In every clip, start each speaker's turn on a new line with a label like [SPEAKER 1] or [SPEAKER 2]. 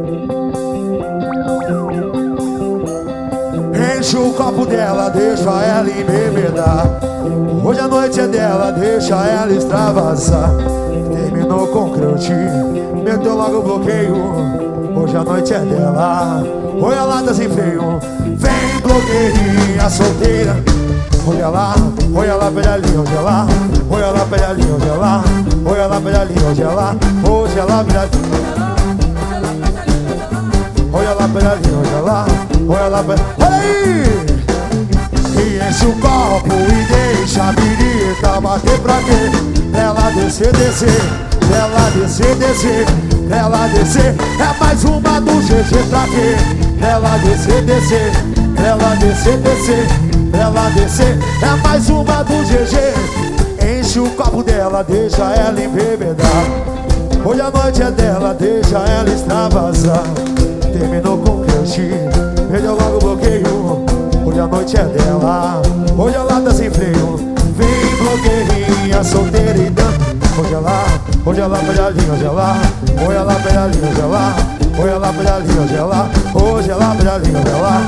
[SPEAKER 1] Enche o copo dela, deixa ela embebedar. Hoje a noite é dela, deixa ela extravasar. Terminou com crush, meteu logo o bloqueio. Hoje a noite é dela, olha lá, tá sem freio. Vem blogueirinha solteira. Olha lá, pede ali, onde ela. Olha lá, pede ali, onde ela. Olha lá, pede ali, onde ela. Hoje ela pede ali. Olha lá, pede ali, onde ela. Olha lá, pede. Olha aí! E enche o copo e deixa a birita bater pra quê? Ela descer, descer. Ela descer, descer. Ela descer. É mais uma do GG pra quê? Ela descer, descer. Ela descer, descer. Ela descer, é mais uma do GG. Enche o copo dela, deixa ela embebedar. Hoje a noite é dela, deixa ela extravasar. Terminou com crush, perdeu logo o bloqueio. Hoje a noite é dela, hoje ela tá sem freio. Vem blogueirinha, solteira e dando. Hoje ela pede ali, hoje ela. Hoje ela pede ali, hoje ela. Hoje ela pede ali, hoje ela. Hoje ela pede ali, hoje ela.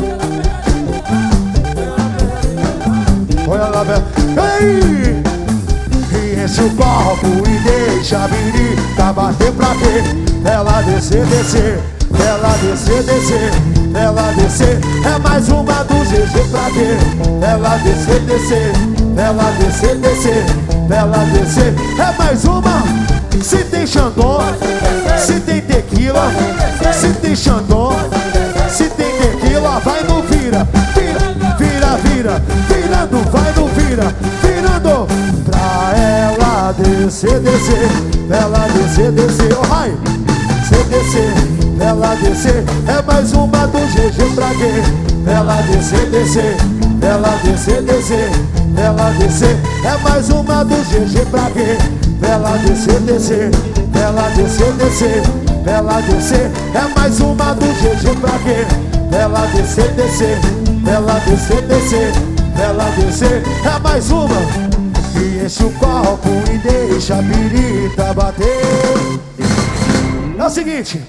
[SPEAKER 1] Olha lá, ei! E enche o copo e deixa a birita bater pra quê? Ela descer, descer. Ela descer, descer. Ela descer. É mais uma do GG pra quê? Ela descer, descer. Ela descer, descer. Ela descer. É mais uma. Se tem Xandão, se tem tequila, se tem Xandão, se tem tequila, vai no vira. Vira, vira, virando, vai no vira, virando. Pra ela descer, descer. Ela descer, descer, oh ai. Se descer, ela descer. É mais uma do GG pra quê? Ela descer, descer. Ela descer, descer. Ela descer. É mais uma do GG pra quê? Ela descer, descer. Ela descer, descer. Ela descer. É mais uma do GG pra quê? Ela descer, descer. Ela descer, descer. Ela descer. É mais uma. E enche o copo e deixa a birita bater. É o seguinte.